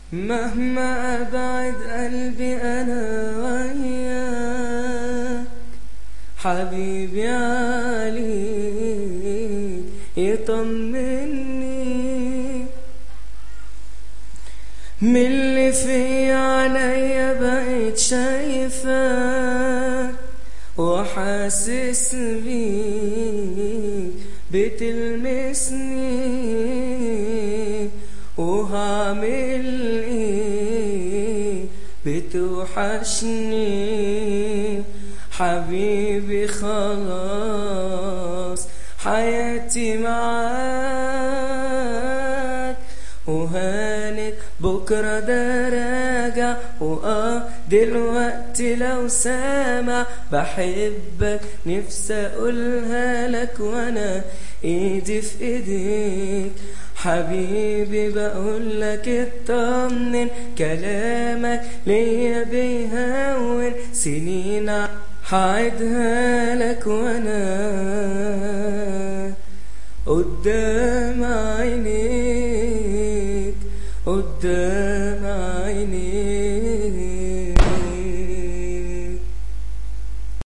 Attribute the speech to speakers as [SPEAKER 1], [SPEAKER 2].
[SPEAKER 1] مهما أبعد قلبي أنا وياك، حبيبي عليك يطمني، من اللي في عينيا بقيت شايفاك وحاسس بيك بتلمسني، وهعمل ايه بتوحشني حبيبي، خلاص حياتي معاك وهانت، بكرة ده راجع دلوقتي لو سامع بحبك نفسي اقولها لك وانا ايدي في ايديك، حبيبي بقولك اطمن، كلامك ليا بيهون سنين هعيدها لك وانا قدام عينيك، قدام عينيك.